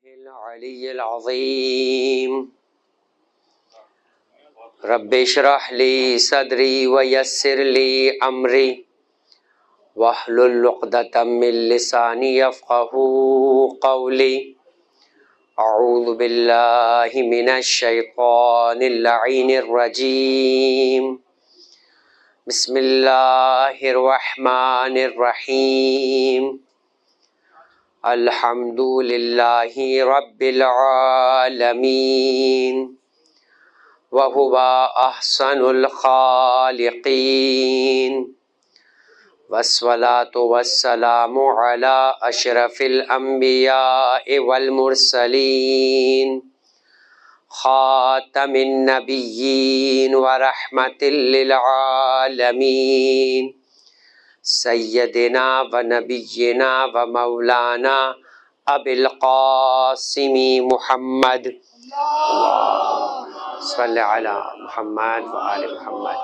العلی العظیم رب اشرح لی صدری ویسر لی امری واحلل عقدۃ من لسانی یفقهوا قولی اعوذ باللہ من الشیطان اللعین الرجیم بسم اللہ الرحمن الرحیم الحمد للہ رب العالمین وہو احسن الخالقین والصلاة والسلام علی اشرف الانبیاء والمرسلین خاتم النبیین ورحمت للعالمین سیدنا و نبینا و مولانا ابی القاسم محمد صلی علی محمد و آل محمد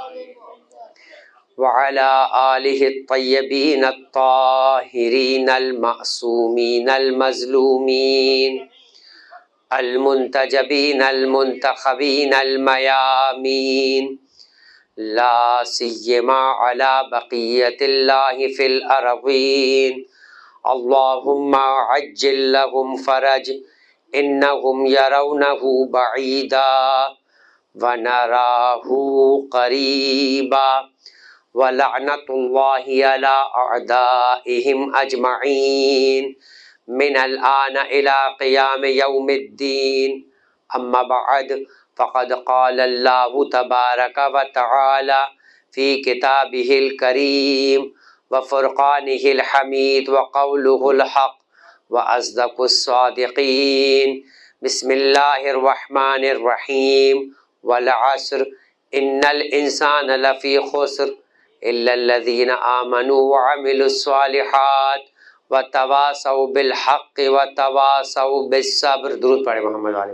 وعلی آلہ الطیبین الطاہرین المعصومین المظلومین المنتجبین المنتخبین المیامین لا سیما علی بقیت اللہ فی الارضین اللہم عجل لهم فرج انہم یرونہ بعیدا ونراہ قریبا ولعنۃ اللہ علی اعدائہم اجمعین من الآن الى قیام یوم الدین اما بعد فقد قال اللہ تبارک و تعالی فی کتابہ الکریم وفرقانہ الحمید وقولہ الحق واصدق الصادقین بسم اللہ الرحمن الرحیم والعصر ان الانسان لفی خسر الا الذین آمنوا وعملوا الصالحات وتواصوا بالحق وتواصوا بالصبر. درود پڑھیں محمد علیہ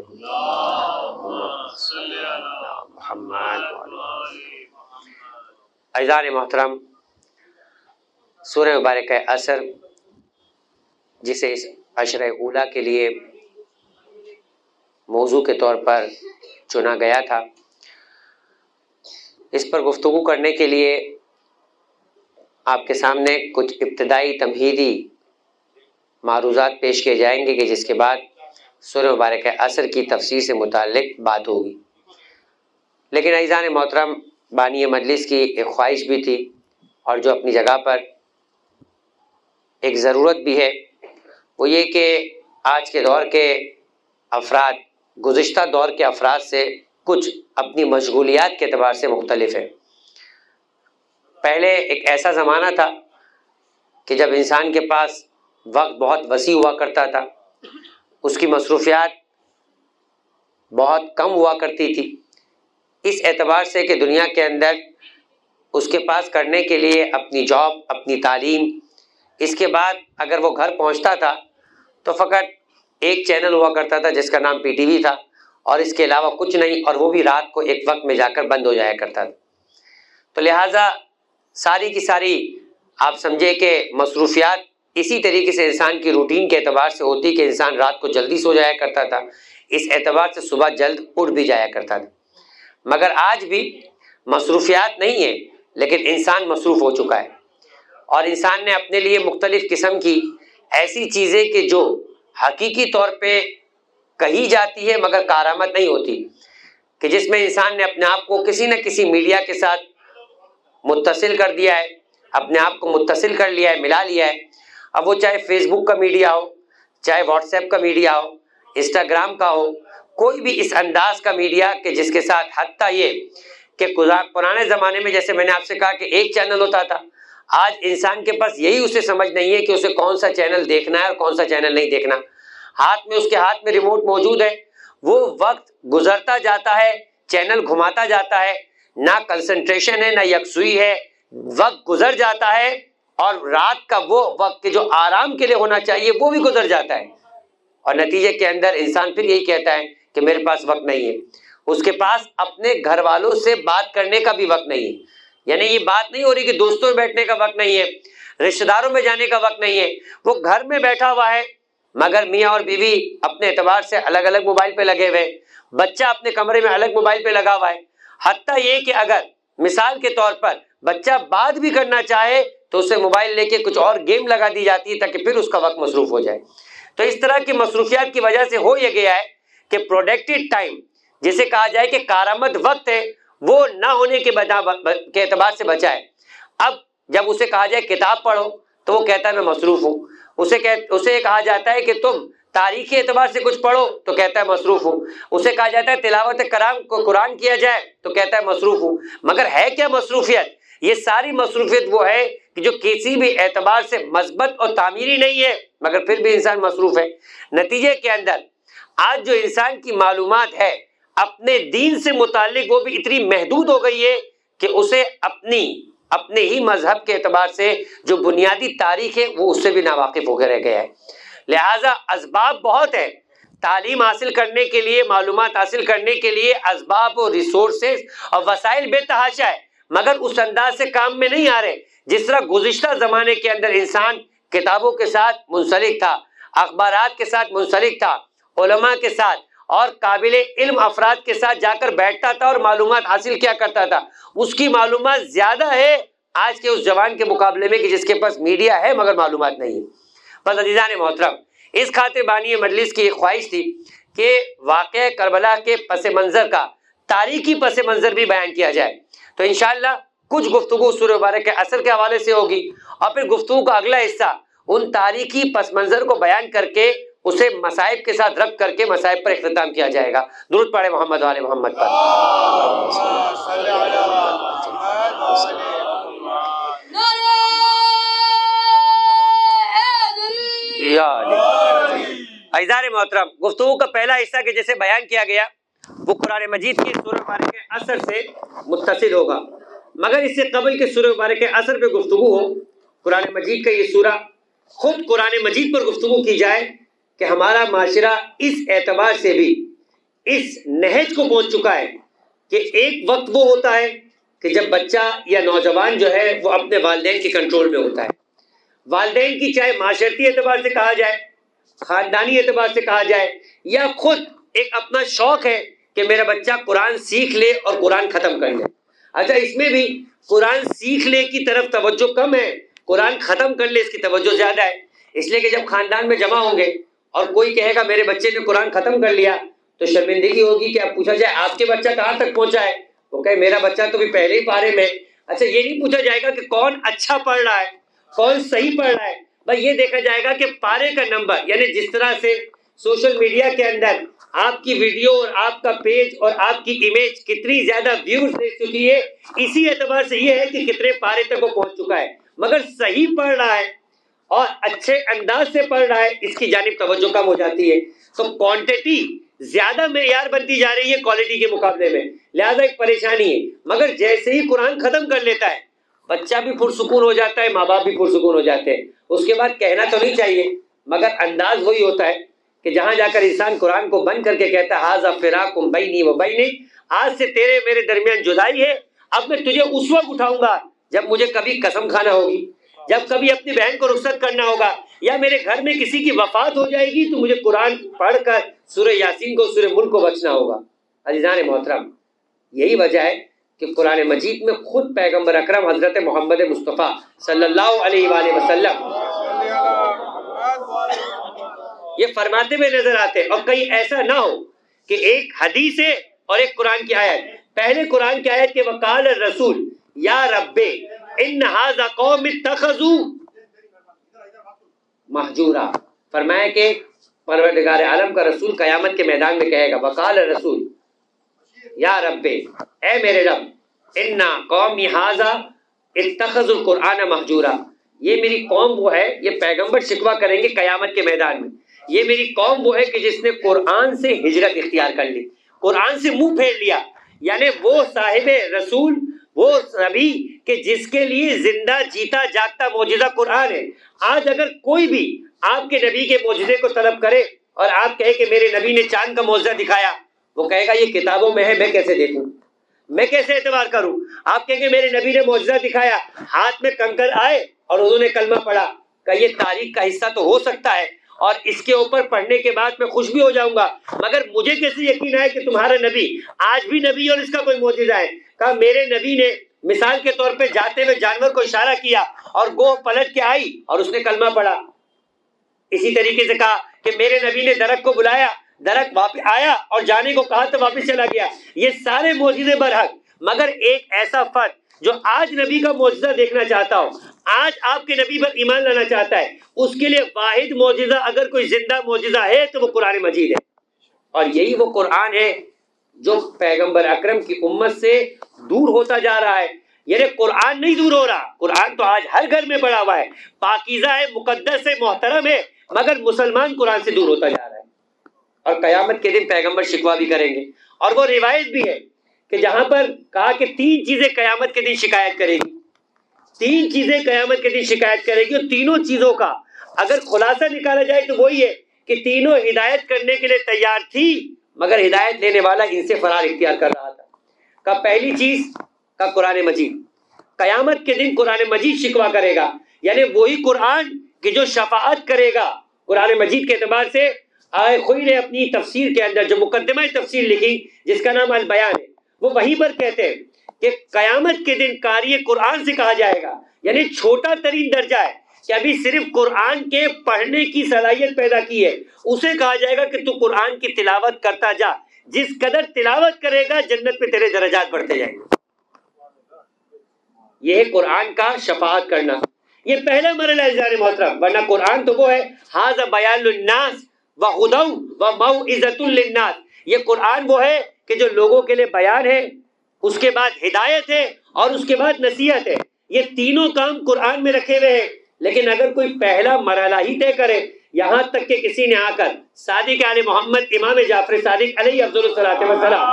محمد. عزیزان محترم، سورہ مبارکہ عصر جسے اس عشرہ اولیٰ کے لیے موضوع کے طور پر چنا گیا تھا، اس پر گفتگو کرنے کے لیے آپ کے سامنے کچھ ابتدائی تمہیدی معروضات پیش کیے جائیں گے کہ جس کے بعد سورہ مبارکہ عصر کی تفسیر سے متعلق بات ہوگی. لیکن عزیزان محترم، بانی مجلس کی ایک خواہش بھی تھی اور جو اپنی جگہ پر ایک ضرورت بھی ہے، وہ یہ کہ آج کے دور کے افراد گزشتہ دور کے افراد سے کچھ اپنی مشغولیات کے اعتبار سے مختلف ہے. پہلے ایک ایسا زمانہ تھا کہ جب انسان کے پاس وقت بہت وسیع ہوا کرتا تھا، اس کی مصروفیات بہت کم ہوا کرتی تھی، اس اعتبار سے کہ دنیا کے اندر اس کے پاس کرنے کے لیے اپنی جاب، اپنی تعلیم، اس کے بعد اگر وہ گھر پہنچتا تھا تو فقط ایک چینل ہوا کرتا تھا جس کا نام پی ٹی وی تھا، اور اس کے علاوہ کچھ نہیں، اور وہ بھی رات کو ایک وقت میں جا کر بند ہو جایا کرتا تھا. تو لہٰذا ساری کی ساری آپ سمجھے کہ مصروفیات اسی طریقے سے انسان کی روٹین کے اعتبار سے ہوتی کہ انسان رات کو جلدی سو جایا کرتا تھا، اس اعتبار سے صبح جلد اٹھ بھی جایا کرتا تھا. مگر آج بھی مصروفیات نہیں ہیں، لیکن انسان مصروف ہو چکا ہے، اور انسان نے اپنے لیے مختلف قسم کی ایسی چیزیں کہ جو حقیقی طور پہ کہی جاتی ہے مگر کارآمد نہیں ہوتی، کہ جس میں انسان نے اپنے آپ کو کسی نہ کسی میڈیا کے ساتھ متصل کر دیا ہے، اپنے آپ کو متصل کر لیا ہے، ملا لیا ہے. اب وہ چاہے فیس بک کا میڈیا ہو، چاہے واٹس ایپ کا میڈیا ہو، انسٹاگرام کا ہو، کوئی بھی اس انداز کا میڈیا کہ جس کے ساتھ حتیٰ یہ کہ پرانے زمانے میں جیسے میں نے آپ سے کہا کہ ایک چینل ہوتا تھا، آج انسان کے پاس یہی اسے سمجھ نہیں ہے کہ اسے کون سا چینل دیکھنا ہے اور کون سا چینل نہیں دیکھنا. اس کے ہاتھ میں ریموٹ موجود ہے، وہ وقت گزرتا جاتا ہے، چینل گھماتا جاتا ہے، نہ کنسنٹریشن ہے نہ یکسوئی ہے، وقت گزر جاتا ہے، اور رات کا وہ وقت جو آرام کے لیے ہونا چاہیے وہ بھی گزر جاتا ہے، اور نتیجے کے اندر انسان پھر یہی کہتا ہے کہ میرے پاس وقت نہیں ہے. اس کے پاس اپنے گھر والوں سے بات کرنے کا بھی وقت نہیں ہے. یعنی یہ بات نہیں ہو رہی کہ دوستوں میں بیٹھنے کا وقت نہیں ہے، رشتہ داروں میں جانے کا وقت نہیں ہے، وہ گھر میں بیٹھا ہوا ہے، مگر میاں اور بیوی اپنے اعتبار سے الگ الگ موبائل پہ لگے ہوئے، بچہ اپنے کمرے میں الگ موبائل پہ لگا ہوا ہے، حتیٰ یہ کہ اگر مثال کے طور پر بچہ بات بھی کرنا چاہے تو اسے موبائل لے کے کچھ اور گیم لگا دی جاتی ہے تاکہ پھر اس کا وقت مصروف ہو جائے۔ تو اس طرح کی مصروفیات کی وجہ سے ہو یہ گیا ہے کہ پروڈکٹیو ٹائم جسے کہا جائے کہ کارآمد وقت ہے وہ نہ ہونے کے اعتبار سے بچا ہے۔ اب جب اسے کہا جائے کتاب پڑھو تو وہ کہتا ہے میں مصروف ہوں، اسے کہا جاتا ہے کہ تم تاریخی اعتبار سے کچھ پڑھو تو کہتا ہے مصروف ہوں، اسے کہا جاتا ہے تلاوت قرآن کیا جائے تو کہتا ہے مصروف ہوں۔ مگر ہے کیا مصروفیت؟ یہ ساری مصروفیت وہ ہے کہ جو کسی بھی اعتبار سے مثبت اور تعمیری نہیں ہے مگر پھر بھی انسان مصروف ہے۔ نتیجے کے اندر آج جو انسان کی معلومات ہے اپنے دین سے متعلق وہ بھی اتنی محدود ہو گئی ہے کہ اسے اپنے ہی مذہب کے اعتبار سے جو بنیادی تاریخ ہے وہ اس سے بھی ناواقف ہو کے رہ گیا ہے۔ لہٰذا اسباب بہت ہیں تعلیم حاصل کرنے کے لیے، معلومات حاصل کرنے کے لیے، اسباب و ریسورسز اور وسائل بے تحاشا ہے، مگر اس انداز سے کام میں نہیں آ رہے جس طرح گزشتہ زمانے کے اندر انسان کتابوں کے ساتھ منسلک تھا، اخبارات کے ساتھ منسلک تھا، علماء کے ساتھ اور قابل علم افراد کے ساتھ جا کر بیٹھتا تھا اور معلومات حاصل کیا کرتا تھا۔ اس کی معلومات زیادہ ہے آج کے اس جوان کے مقابلے میں کہ جس کے پاس میڈیا ہے مگر معلومات نہیں ہے۔ بس عزیزان محترم، اس خاطر بانی مجلس کی ایک خواہش تھی کہ واقعہ کربلا کے پس منظر کا تاریخی پس منظر بھی بیان کیا جائے، تو انشاءاللہ کچھ گفتگو سورہ مبارک کے اثر کے حوالے سے ہوگی اور پھر گفتگو کا اگلا حصہ ان تاریخی پس منظر کو بیان کر کے اسے مصائب کے ساتھ ربط کر کے مصائب پر اختتام کیا جائے گا۔ درود پڑھے محمد و آل محمد پر۔ عزیزان محترم، گفتگو کا پہلا حصہ کہ جیسے بیان کیا گیا وہ قرآن مجید کی سورہ مبارک کے اثر سے متصل ہوگا، مگر اس سے قبل کے سورہ مبارک کے اثر پہ گفتگو ہو، قرآن مجید کا یہ سورہ خود قرآن مجید پر گفتگو کی جائے کہ ہمارا معاشرہ اس اعتبار سے بھی اس نہج کو پہنچ چکا ہے کہ ایک وقت وہ ہوتا ہے کہ جب بچہ یا نوجوان جو ہے وہ اپنے والدین کے کنٹرول میں ہوتا ہے، والدین کی چاہے معاشرتی اعتبار سے کہا جائے، خاندانی اعتبار سے کہا جائے، یا خود ایک اپنا شوق ہے کہ میرا بچہ قرآن سیکھ لے اور قرآن ختم کر لے۔ اچھا، اس میں بھی قرآن سیکھ لے کی طرف توجہ کم ہے، قرآن ختم کر لے اس کی توجہ زیادہ ہے، اس لیے کہ جب خاندان میں جمع ہوں گے اور کوئی کہے گا میرے بچے نے قرآن ختم کر لیا تو شرمندگی ہوگی کہ اب پوچھا جائے آپ کے بچہ کہاں تک پہنچا ہے، وہ کہے میرا بچہ تو بھی پہلے ہی پارے میں۔ اچھا، یہ نہیں پوچھا جائے گا کہ کون اچھا پڑھ رہا ہے، کون صحیح پڑھ رہا ہے، بس یہ دیکھا جائے گا کہ پارے کا نمبر، یعنی جس طرح سے سوشل میڈیا کے اندر آپ کی ویڈیو اور آپ کا پیج اور آپ کی امیج کتنی زیادہ ویوز لے چکی ہے، اسی اعتبار سے یہ ہے کہ کتنے پارے تک وہ پہنچ چکا ہے، مگر صحیح پڑھ رہا ہے اور اچھے انداز سے پڑھ رہا ہے اس کی جانب توجہ کم ہو جاتی ہے۔ تو کوانٹٹی زیادہ معیار بنتی جا رہی ہے کوالٹی کے مقابلے میں، لہذا ایک پریشانی ہے، مگر جیسے ہی قرآن ختم کر لیتا ہے بچہ بھی پرسکون ہو جاتا ہے، ماں باپ بھی پرسکون ہو جاتے ہیں۔ اس کے بعد کہنا تو نہیں چاہیے مگر انداز وہی ہوتا ہے کہ جہاں جا کر انسان قرآن کو بند کر کے کہتا ہے ھذا فراق بینی و بینک، آج سے تیرے میرے درمیان جدائی ہے، اب میں تجھے اس وقت اٹھاؤں گا جب مجھے کبھی قسم کھانا ہوگی، جب کبھی اپنی بہن کو رخصت کرنا ہوگا، یا میرے گھر میں کسی کی وفات ہو جائے گی تو مجھے قرآن پڑھ کر سورہ یاسین کو، سورہ ملک کو بچنا ہوگا۔ عزیزان محترم، یہی وجہ ہے کہ قرآن مجید میں خود پیغمبر اکرم حضرت محمد مصطفیٰ صلی اللہ علیہ وآلہ وسلم یہ فرماتے ہوئے نظر آتے ہیں، اور کہیں ایسا نہ ہو کہ ایک حدیث ہے اور ایک قرآن کی آیت۔ پہلے قرآن کی آیت کے وقال الرسول یا رب ان ھذا قوم اتخذوا مہجورا، فرمایا کہ پروردگار عالم کا رسول قیامت کے میدان میں کہے گا وقال الرسول یا رب، اے میرے رب، ان قومی ھذا اتخذوا القرآن مہجورا، یہ میری قوم وہ ہے، یہ پیغمبر شکوہ کریں گے قیامت کے میدان میں، یہ میری قوم وہ ہے کہ جس نے قرآن سے ہجرت اختیار کر لی، قرآن سے منہ پھیر لیا، یعنی وہ صاحب رسول، وہ نبی کہ جس کے لیے زندہ جیتا جاگتا معجزہ قرآن ہے۔ آج اگر کوئی بھی آپ کے نبی کے معجزے کو طلب کرے اور آپ کہے کہ میرے نبی نے چاند کا معجزہ دکھایا، وہ کہے گا یہ کتابوں میں ہے، میں کیسے دیکھوں، میں کیسے اعتبار کروں؟ آپ کہیں گے میرے نبی نے معجزہ دکھایا، ہاتھ میں کنکر آئے اور انہوں نے کلمہ پڑھا، کہ یہ تاریخ کا حصہ تو ہو سکتا ہے، اور اس کے اوپر پڑھنے کے بعد میں خوش بھی ہو جاؤں گا، مگر مجھے کیسے یقین ہے کہ تمہارا نبی آج بھی نبی اور اس کا کوئی معجزہ ہے؟ کہا میرے نبی نے مثال کے طور پہ جاتے ہوئے جانور کو اشارہ کیا اور گو پلٹ کے آئی اور اس نے کلمہ پڑھا۔ اسی طریقے سے کہا کہ میرے نبی نے درخت کو بلایا، درخت واپس آیا اور جانے کو کہا تو واپس چلا گیا۔ یہ سارے معجزے برحق، مگر ایک ایسا فرد جو آج نبی کا معجزہ دیکھنا چاہتا ہو، آج آپ کے نبی پر ایمان لانا چاہتا ہے، اس کے لیے واحد معجزہ اگر کوئی زندہ معجزہ ہے تو وہ قرآن مجید ہے۔ اور یہی وہ قرآن ہے جو پیغمبر اکرم کی امت سے دور ہوتا جا رہا ہے۔ یعنی قرآن نہیں دور ہو رہا، قرآن تو آج ہر گھر میں پڑا ہوا ہے، پاکیزہ ہے، مقدس ہے، محترم ہے، مگر مسلمان قرآن سے دور ہوتا جا رہا ہے۔ اور قیامت کے دن پیغمبر شکوہ بھی کریں گے، اور وہ روایت بھی ہے کہ جہاں پر کہا کہ 3 چیزیں قیامت کے دن شکایت کرے گی، 3 چیزیں قیامت کے دن شکایت کرے گی، اور تینوں چیزوں کا اگر خلاصہ نکالا جائے تو وہی ہے کہ تینوں ہدایت کرنے کے لیے تیار تھی، مگر ہدایت لینے والا ان سے فرار اختیار کر رہا تھا۔ کا پہلی چیز کا قرآن مجید، قیامت کے دن قرآن مجید شکوہ کرے گا، یعنی وہی قرآن کہ جو شفاعت کرے گا۔ قرآن مجید کے اعتبار سے آئے خوئی نے اپنی تفسیر کے اندر جو مقدمہ تفسیر لکھی جس کا نام البیان ہے، وہ وہیں پر کہتے ہیں کہ قیامت کے دن قاری قرآن سے کہا جائے گا، یعنی چھوٹا ترین درجہ ہے کہ ابھی صرف قرآن کے پڑھنے کی صلاحیت پیدا کی ہے، اسے کہا جائے گا کہ تو قرآن کی تلاوت کرتا جا، جس قدر تلاوت کرے گا جنت میں تیرے درجات بڑھتے جائیں گے۔ یہ ہے قرآن کا شفاعت کرنا، یہ پہلا مرحلہ ہے عزیزان محترم، ورنہ قرآن تو وہ ہے ھذا بیان للناس وہدی وموعظۃ للناس، یہ قرآن وہ ہے کہ جو لوگوں کے لیے بیان ہے، اس کے بعد ہدایت ہے، اور اس کے بعد نصیحت ہے۔ یہ تینوں کام قرآن میں رکھے ہوئے ہیں، لیکن اگر کوئی پہلا مرحلہ ہی طے کرے، یہاں تک کہ کسی نے آ کر صادق آل محمد امام جعفر صادق علیہ افضل الصلاۃ والسلام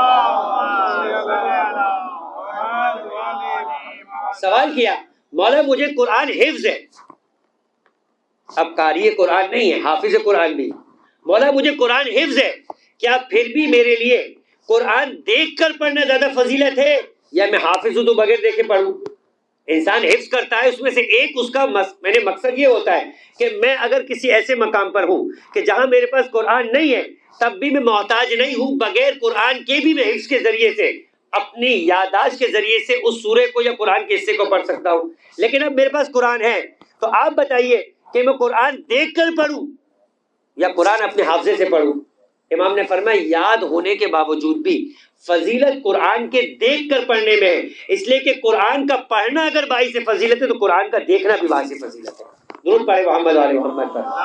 سوال کیا مولا مجھے قرآن حفظ ہے، اب قاری قرآن نہیں ہے، حافظ قرآن بھی، مولا مجھے قرآن حفظ ہے، کیا پھر بھی میرے لیے قرآن دیکھ کر پڑھنا زیادہ فضیلت ہے یا میں حافظ ہوں تو بغیر دیکھے پڑھوں؟ انسان حفظ کرتا ہے، اس میں سے ایک اس کا مقصد یہ ہوتا ہے کہ میں اگر کسی ایسے مقام پر ہوں کہ جہاں میرے پاس قرآن نہیں ہے تب بھی میں محتاج نہیں ہوں، بغیر قرآن کے بھی میں حفظ کے ذریعے سے اپنی یادداشت کے ذریعے سے اس سورے کو یا قرآن کے حصے کو پڑھ سکتا ہوں۔ لیکن اب میرے پاس قرآن ہے تو آپ بتائیے کہ میں قرآن دیکھ کر پڑھوں یا قرآن اپنے حافظے سے پڑھوں؟ امام نے فرمایا یاد ہونے کے باوجود بھی فضیلت قرآن کے دیکھ کر پڑھنے میں ہے، اس لیے کہ قرآن کا پڑھنا اگر باعث فضیلت ہے تو قرآن کا دیکھنا بھی باعث فضیلت ہے۔ درود پڑھے محمد علی محمد پر۔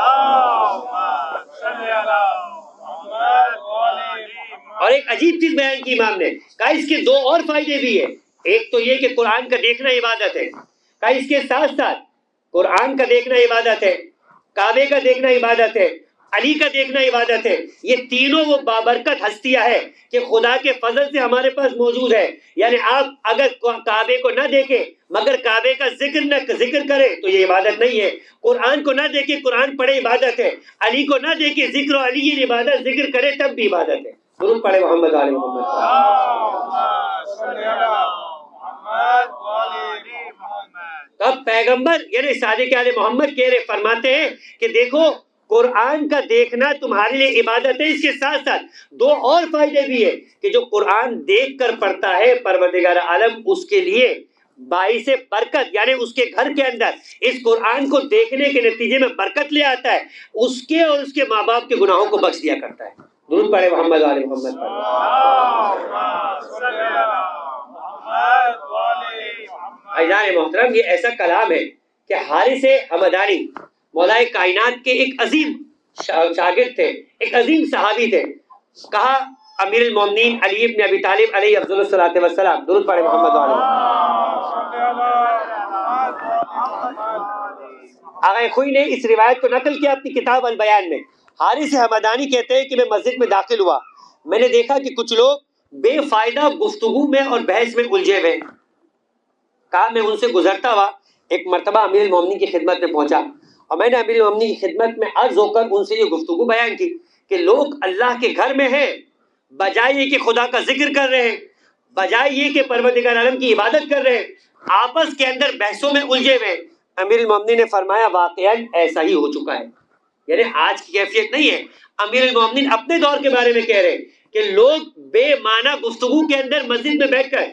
اور ایک عجیب چیز بیان کی امام نے، کہا اس کے 2 اور فائدے بھی ہیں۔ ایک تو یہ کہ قرآن کا دیکھنا عبادت ہے، کہا اس کے ساتھ ساتھ قرآن کا دیکھنا عبادت ہے، کعبے کا دیکھنا عبادت ہے، علی کا دیکھنا عبادت ہے۔ یہ تینوں وہ بابرکت ہستیاں ہیں کہ خدا کے فضل سے ہمارے پاس موجود ہے۔ یعنی آپ اگر کعبے کو نہ دیکھیں مگر کعبے کا ذکر کرے تو یہ عبادت نہیں ہے، قرآن کو نہ دیکھے قرآن پڑھے عبادت ہے، علی کو نہ دیکھے ذکر و علی عبادت، ذکر کرے تب بھی عبادت ہے۔ درود پڑھے محمد علی محمد۔ اب پیغمبر یعنی صادق آل محمد کہہ رہے فرماتے ہیں کہ دیکھو قرآن کا دیکھنا تمہارے لیے عبادت ہے، اس کے ساتھ ساتھ 2 اور فائدے بھی ہیں کہ جو قرآن دیکھ کر پڑھتا ہے پروردگار عالم اس کے لیے باعث برکت، یعنی اس کے گھر کے اندر اس قرآن کو دیکھنے کے نتیجے میں برکت لے آتا ہے، اس کے اور اس کے ماں باپ کے گناہوں کو بخش دیا کرتا ہے۔ درود پڑھے محمد علی محمد پر۔ عزیزان محترم یہ ایسا کلام ہے کہ حارث حمدانی مولا کائنات کے ایک عظیم شاگرد تھے، ایک عظیم صحابی تھے، کہا امیر المومنین علی ابن ابی طالب علیہ افضل الصلاۃ والسلام، درود پڑھے محمد علیہ۔ آغا خوئی نے اس روایت کو نقل کیا اپنی کتاب البیان میں۔ حارث حمدانی کہتے ہیں کہ میں مسجد میں داخل ہوا، میں نے دیکھا کہ کچھ لوگ بے فائدہ گفتگو میں اور بحث میں الجھے ہوئے، کہا میں ان سے گزرتا ہوا ایک مرتبہ امیر المومنین کی خدمت میں پہنچا اور میں نے امیر المومنین کی خدمت میں عرض ہو کر ان سے یہ گفتگو بیان کی کہ لوگ اللہ کے گھر میں ہیں، بجائے یہ کہ خدا کا ذکر کر رہے ہیں، بجائے یہ کہ پروردگار عالم کی عبادت کر رہے ہیں، آپس کے اندر بحثوں میں الجھے ہوئے۔ امیر المومنین نے فرمایا واقعاً ایسا ہی ہو چکا ہے، یعنی آج کی کیفیت نہیں ہے. امیر المومنین اپنے دور کے بارے میں کہہ رہے ہیں کہ لوگ بے معنی گفتگو کے اندر مسجد میں بیٹھ کر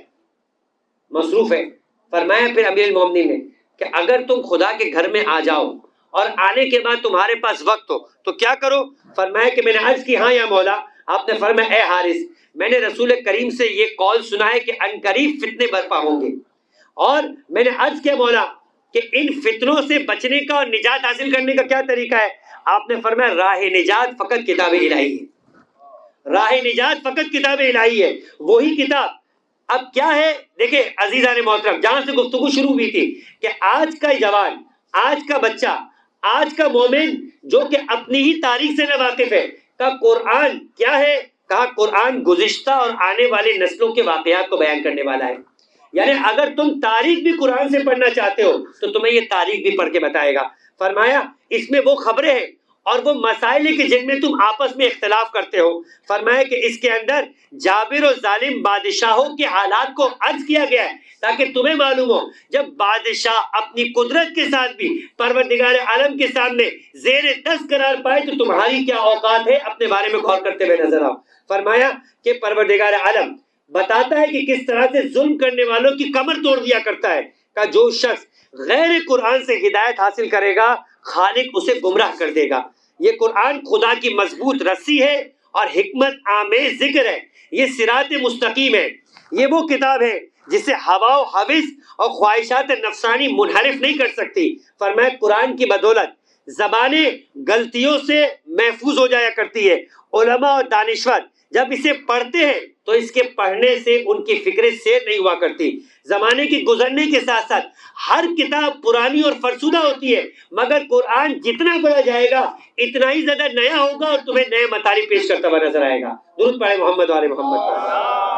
مصروف ہے. فرمایا پھر امیر المومنین نے کہ اگر تم خدا کے گھر میں آ جاؤ اور آنے کے بعد تمہارے پاس وقت ہو تو کیا کرو؟ فرمایا کہ میں نے عرض کی ہاں یا مولا. آپ نے فرمایا اے حارث، میں نے رسول کریم سے یہ قول سنا ہے کہ عنقریب فتنے برپا ہوں گے، اور میں نے عرض کیا مولا کہ ان فتنوں سے بچنے کا اور نجات حاصل کرنے کا کیا طریقہ ہے؟ آپ نے فرمایا راہ نجات فقط کتاب الہی ہے، راہ نجات فقط کتاب الہی ہے، وہی کتاب. اب کیا ہے دیکھیں عزیزان محترم، جہاں سے گفتگو شروع ہوئی تھی کہ آج کا جوان، آج کا بچہ، آج کا مومن جو کہ اپنی ہی تاریخ سے نہ واقف ہے، کا قرآن کیا ہے؟ کہا قرآن گزشتہ اور آنے والے نسلوں کے واقعات کو بیان کرنے والا ہے. یعنی اگر تم تاریخ بھی قرآن سے پڑھنا چاہتے ہو تو تمہیں یہ تاریخ بھی پڑھ کے بتائے گا. فرمایا اس میں وہ خبریں ہیں اور وہ مسائل کہ جن میں تم آپس میں اختلاف کرتے ہو. فرمایا کہ اس کے اندر جابر و ظالم بادشاہوں کے حالات کو عرض کیا گیا ہے تاکہ تمہیں معلوم ہو جب بادشاہ اپنی قدرت کے ساتھ بھی پروردگار عالم کے سامنے زیر دست قرار پائے تو تمہاری کیا اوقات ہے، اپنے بارے میں غور کرتے ہوئے نظر آؤ. فرمایا کہ پروردگار عالم بتاتا ہے کہ کس طرح سے ظلم کرنے والوں کی کمر توڑ دیا کرتا ہے. کہ جو شخص غیر قرآن سے ہدایت حاصل کرے گا خالق اسے گمراہ کر دے گا. یہ قرآن خدا کی مضبوط رسی ہے اور حکمت آمیز ذکر ہے، یہ صراط مستقیم ہے. یہ وہ کتاب ہے جسے ہوا و حوث اور خواہشات نفسانی منحرف نہیں کر سکتی. فرمایا قرآن کی بدولت زبانیں غلطیوں سے محفوظ ہو جایا کرتی ہے. علماء اور دانشور جب اسے پڑھتے ہیں تو اس کے پڑھنے سے ان کی فکریں سیر نہیں ہوا کرتی. زمانے کی گزرنے کے ساتھ ساتھ ہر کتاب پرانی اور فرسودہ ہوتی ہے، مگر قرآن جتنا پڑھا جائے گا اتنا ہی زیادہ نیا ہوگا اور تمہیں نئے مطالب پیش کرتا ہوا نظر آئے گا. درود پڑھے محمد والے محمد.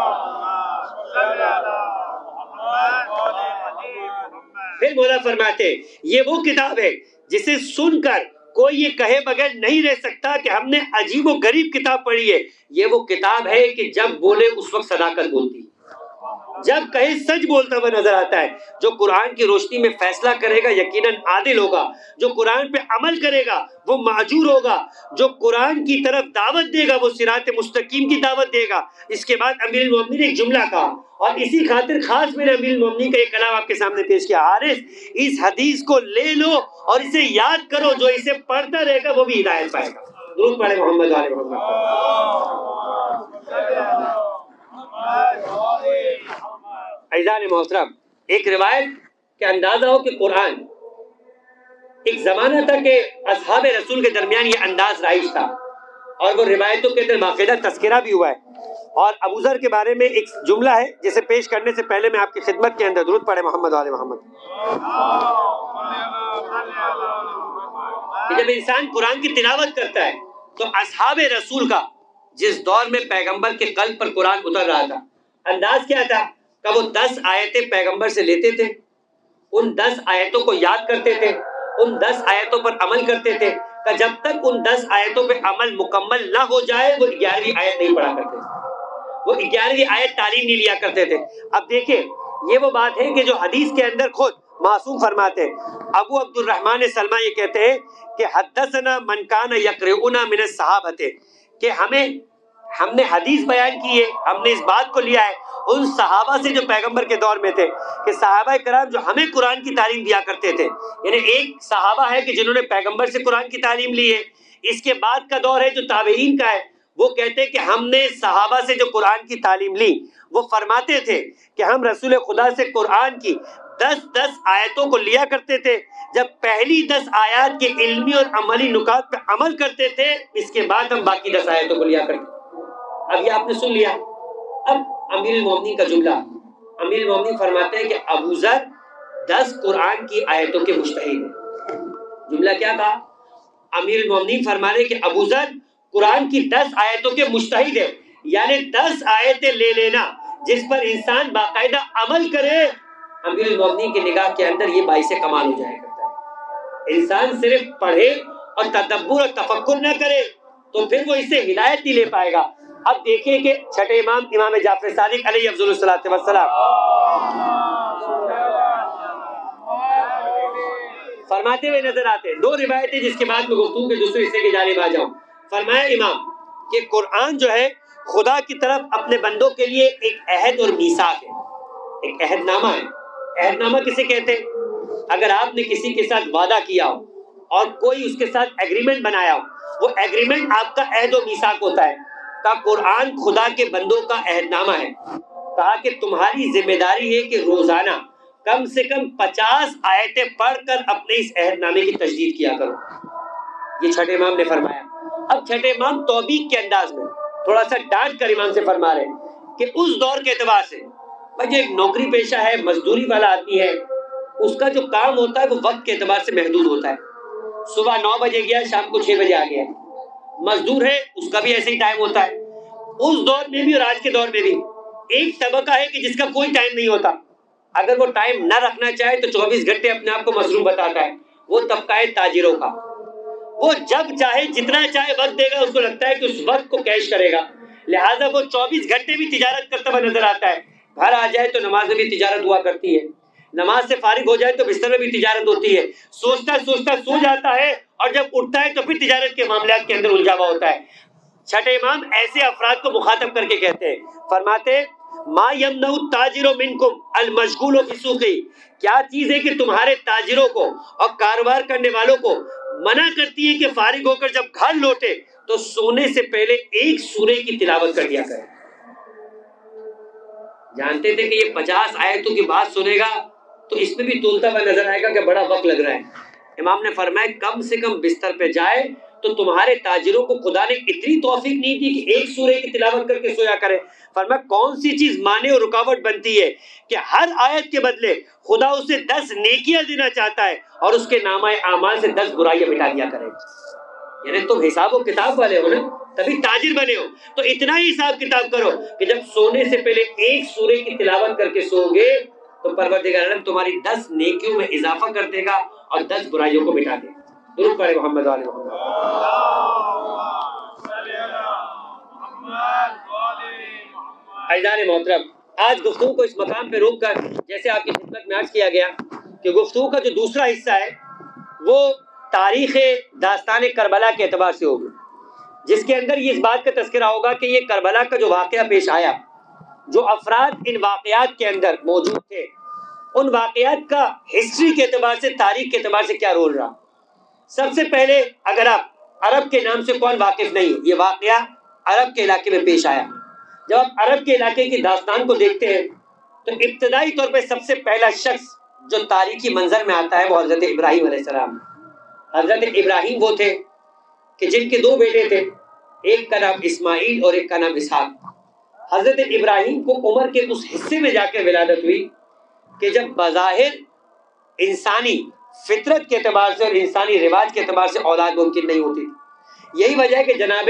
پھر مولا فرماتے یہ وہ کتاب ہے جسے سن کر کوئی یہ کہے بغیر نہیں رہ سکتا کہ ہم نے عجیب و غریب کتاب پڑھی ہے. یہ وہ کتاب ہے کہ جب بولے اس وقت صداقت بولتی، جب کہیں سچ بولتا ہوا نظر آتا ہے. جو قرآن کی روشنی میں فیصلہ کرے گا یقیناً عادل ہوگا، جو قرآن پہ عمل کرے گا وہ ماجور ہوگا، جو قرآن کی طرف دعوت دے گا وہ صراط مستقیم کی دعوت دے گا. اس کے بعد امیر المومنین نے ایک جملہ کہا اور اسی خاطر خاص میں نے امیر المومنین کا یہ کلام آپ کے سامنے پیش کیا. حارث اس حدیث کو لے لو اور اسے یاد کرو، جو اسے پڑھتا رہے گا وہ بھی ہدایت پائے گا. درود پڑھے محمد والے محمد. عزیزان محترم، ایک روایت کے اندازہ ہو کہ قرآن ایک زمانہ تھا کہ اصحاب رسول کے درمیان یہ انداز رائج تھا اور وہ روایتوں کے اندر باقاعدہ تذکرہ بھی ہوا ہے. اور ابو ذر کے بارے میں ایک جملہ ہے جسے پیش کرنے سے پہلے میں آپ کی خدمت کے اندر درود پڑھے محمد والے محمد. کہ جب انسان قرآن کی تلاوت کرتا ہے تو اصحاب رسول کا جس دور میں پیغمبر کے قلب پر قرآن اتر رہا تھا انداز کیا تھا کہ وہ 10 آیتیں پیغمبر سے لیتے تھے، ان 10 آیتوں کو یاد کرتے تھے، ان 10 آیتوں پر عمل کرتے تھے کہ جب تک ان 10 آیتوں پہ عمل مکمل نہ ہو جائے وہ 11ویں آیت نہیں پڑھا کرتے تھے، وہ 11ویں آیت تعلیم نہیں لیا کرتے تھے. اب دیکھیں یہ وہ بات ہے کہ جو حدیث کے اندر خود معصوم فرماتے ہیں. ابو عبد الرحمن سلمہ یہ کہتے ہیں کہ حدثنا من کان یقرؤنا من الصحابہ، کہ ہم نے حدیث بیان کی ہے، ہم نے اس بات کو لیا ہے ان صحابہ سے جو پیغمبر کے دور میں تھے کہ صحابہ کرام جو ہمیں قرآن کی تعلیم دیا کرتے تھے. یعنی ایک صحابہ ہے کہ جنہوں نے پیغمبر سے قرآن کی تعلیم لی ہے. اس کے بعد کا دور ہے جو تابعین کا ہے، وہ کہتے ہیں کہ ہم نے صحابہ سے جو قرآن کی تعلیم لی وہ فرماتے تھے کہ ہم رسول خدا سے قرآن کی 10 آیتوں کو لیا کرتے تھے. جب پہلی 10 آیات کے علمی اور عملی نکات پہ عمل کرتے تھے اس کے بعد ہم باقی 10 آیتوں کو لیا کرتے. اب یہ آپ نے سن لیا. اب امیر المومنین کا جملہ، امیر المومنین فرماتے ہیں کہ ابو ذر 10 قرآن کی آیتوں کے مجتہد ہیں. جملہ کیا تھا؟ امیر المومنین فرما رہے کہ ابو ذر قرآن کی 10 آیتوں کے مجتہد ہیں. یعنی 10 آیتیں لے لینا جس پر انسان باقاعدہ عمل کرے، امیر المومنین کی نگاہ کے اندر یہ باعث کمال ہو جایا کرتا ہے. انسان صرف پڑھے اور تدبر اور تفکر نہ کرے تو پھر وہ اس سے ہدایت نہیں لے پائے گا. اب دیکھیں کہ چھٹے امام امام جعفر صادق علیہ افضل الصلاۃ والسلام فرماتے فرماتے ہوئے نظر آتے ہیں. 2 روایتیں جس کے بعد میں گفتگو کے دوسرے حصے کی جانب آ جاؤں. فرمایا امام کہ قرآن جو ہے خدا کی طرف اپنے بندوں کے لیے ایک عہد اور میثاق ہے, ایک عہد نامہ ہے. عہد نامہ کسے کہتے ہیں؟ اگر آپ نے کسی کے ساتھ وعدہ کیا ہو اور کوئی اس کے ساتھ ایگریمنٹ بنایا ہو, وہ ایگریمنٹ آپ کا عہد و میثاق ہوتا ہے. کہا قرآن خدا کے بندوں کا عہد نامہ ہے. کہا کہ تمہاری ذمہ داری ہے کہ روزانہ کم سے کم 50 آیتیں پڑھ کر اپنے اس عہد نامے کی تجدید کیا کرو. یہ چھٹے امام نے فرمایا. اب چھٹے امام توبیخ کے انداز میں تھوڑا سا ڈانٹ کر امام سے فرما رہے ہیں کہ اس دور کے اعتبار سے جو ایک نوکری پیشہ ہے, مزدوری والا آدمی ہے, اس کا جو کام ہوتا ہے وہ وقت کے اعتبار سے محدود ہوتا ہے. صبح 9 بجے گیا, شام کو 6 بجے آ گیا. مزدور ہے, اس کا بھی ایسے ہی ٹائم ہوتا ہے. اس دور میں بھی اور آج کے دور میں بھی ایک طبقہ ہے کہ جس کا کوئی ٹائم نہیں ہوتا. اگر وہ ٹائم نہ رکھنا چاہے تو 24 گھنٹے اپنے آپ کو مصروف بتاتا ہے. وہ طبقہ ہے تاجروں کا. وہ جب چاہے جتنا چاہے وقت دے گا, اس کو لگتا ہے کہ اس وقت کو کیش کرے گا, لہٰذا وہ 24 گھنٹے بھی تجارت کرتا ہوا نظر آتا ہے. گھر آ جائے تو نماز میں بھی تجارت ہوا کرتی ہے, نماز سے فارغ ہو جائے تو بستر میں بھی تجارت ہوتی ہے. سوچتا سوچتا سو جاتا ہے اور جب اٹھتا ہے تو پھر تجارت کے معاملات کے اندر الجھا ہوا ہوتا ہے. چھٹے امام ایسے افراد کو مخاطب کر کے کہتے ہیں, فرماتے ما یمنع التاجر منکم المشغول بسوقی, کیا چیز ہے کہ تمہارے تاجروں کو اور کاروبار کرنے والوں کو منع کرتی ہے کہ فارغ ہو کر جب گھر لوٹے تو سونے سے پہلے ایک سورے کی تلاوت کر لیا کرے. جانتے تھے کہ یہ 50 آیتوں کی بات سنے گا تو اس میں بھی تولتا ہوا نظر آئے گا کہ بڑا وقت لگ رہا ہے. امام نے فرمایا کم سے کم بستر پہ جائے تو تمہارے تاجروں کو خدا نے اتنی توفیق نہیں دی کہ ایک سورے کی تلاوت کر کے سویا کرے. فرمایا کون سی چیز مانے اور رکاوٹ بنتی ہے کہ ہر آیت کے بدلے خدا اسے 10 نیکیاں دینا چاہتا ہے اور اس کے نامہ اعمال سے 10 برائیاں مٹا دیا کرے. یعنی تم حساب و کتاب والے ہو نا, تبھی تاجر بنے ہو, تو اتنا ہی حساب کتاب کرو کہ جب سونے سے پہلے ایک سورے کی تلاوت کر کے سو گے تو پروردگار عالم تمہاری 10 نیکیوں میں اضافہ کر دے گا اور 10 برائیوں کو مٹا دے گا. درود پڑھے محمد علیہ محمد. عزیزان محترم, آج گفتگو کو اس مقام پہ روک کر جیسے آپ کی خدمت میں عرض کیا گیا کہ گفتگو کا جو دوسرا حصہ ہے وہ تاریخ داستان کربلا کے اعتبار سے ہوگی, جس کے اندر یہ اس بات کا تذکرہ ہوگا کہ یہ کربلا کا جو واقعہ پیش آیا, جو افراد ان واقعات کے اندر موجود تھے, ان واقعات کا ہسٹری کے اعتبار سے, تاریخ کے اعتبار سے کیا رول رہا. سب سے پہلے اگر آپ عرب کے نام سے کون واقف نہیں, یہ واقعہ عرب کے علاقے میں پیش آیا. جب آپ عرب کے علاقے کی داستان کو دیکھتے ہیں تو ابتدائی طور پہ سب سے پہلا شخص جو تاریخی منظر میں آتا ہے وہ حضرت ابراہیم علیہ السلام. حضرت ابراہیم وہ تھے کہ جن کے 2 بیٹے تھے, ایک کا نام اسماعیل اور ایک کا نام اسحاق. حضرت ابراہیم کو عمر کے اس حصے میں جا کے ولادت ہوئی کہ جب بظاہر انسانی فطرت کے اعتبار سے اور انسانی رواج کے اعتبار سے اولاد ممکن نہیں ہوتی. یہی وجہ ہے کہ جناب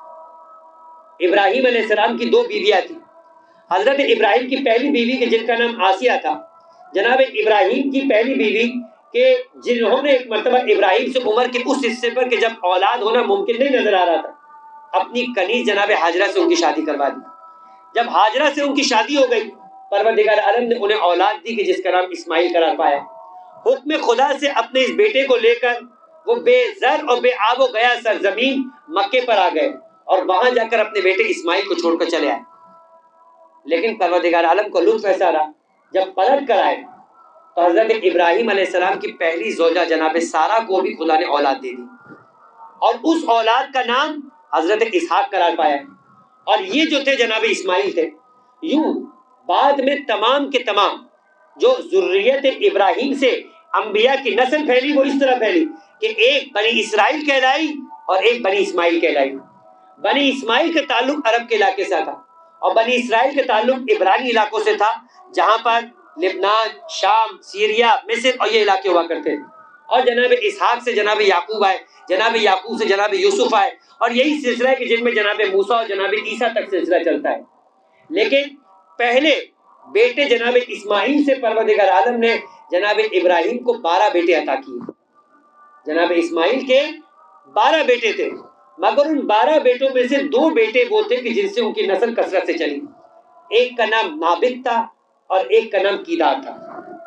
ابراہیم علیہ السلام کی 2 بیویاں تھیں. حضرت ابراہیم کی پہلی بیوی کہ جن کا نام آسیہ تھا, جناب ابراہیم کی پہلی بیوی کہ جنہوں نے ایک مرتبہ ابراہیم سے عمر کے اس حصے پر کہ جب اولاد ہونا ممکن نہیں نظر آ رہا تھا, اپنی کنیز جناب حاجرہ سے ان کی شادی کروا دی. جب حاجرہ سے ان کی شادی ہو گئی, پروردگار عالم نے انہیں اولاد دی کہ جس کا نام اسماعیل قرار پایا. حکم خدا سے اپنے اس بیٹے کو لے کر وہ بے زر اور بے آب و گیا سرزمین مکے پر آ گئے اور وہاں جا کر اپنے بیٹے اسماعیل کو چھوڑ کر چلے آئے. لیکن پروردگار عالم کو لطف ایسا رہا, جب پلٹ کر آئے تو حضرت ابراہیم علیہ السلام کی پہلی زوجہ جناب سارہ کو بھی خدا نے اولاد دے دی اور اس اولاد کا نام حضرت اسحاق قرار پایا. اور یہ جو تھے جناب اسماعیل تھے. یوں بعد میں تمام کے تمام جو ذریت ابراہیم سے انبیاء کی نسل پھیلی وہ اس طرح پھیلی کہ ایک بنی اسرائیل کہلائی اور ایک بنی اسماعیل کہلائی. بنی اسماعیل کا تعلق عرب کے علاقے سے تھا اور بنی اسرائیل کا تعلق عبرانی علاقوں سے تھا, جہاں پر لبنان, شام, سیریا, مصر اور یہ علاقے ہوا کرتے تھے. اور جناب اسحاق سے جناب یعقوب آئے, جناب یعقوب سے جناب یوسف آئے, اور یہی سلسلہ ہے کہ جن میں جناب موسیٰ اور جناب عیسیٰ تک سلسلہ چلتا ہے. لیکن پہلے بیٹے جناب اسماعیل سے پروردگار عالم نے جناب ابراہیم کو 12 بیٹے عطا کیے. جناب اسماعیل کے 12 بیٹے تھے, مگر ان 12 بیٹوں میں سے 2 بیٹے وہ تھے کہ جن سے ان کی نسل کثرت سے چلی. ایک کا نام نابت تھا اور ایک کا نام کیدار تھا.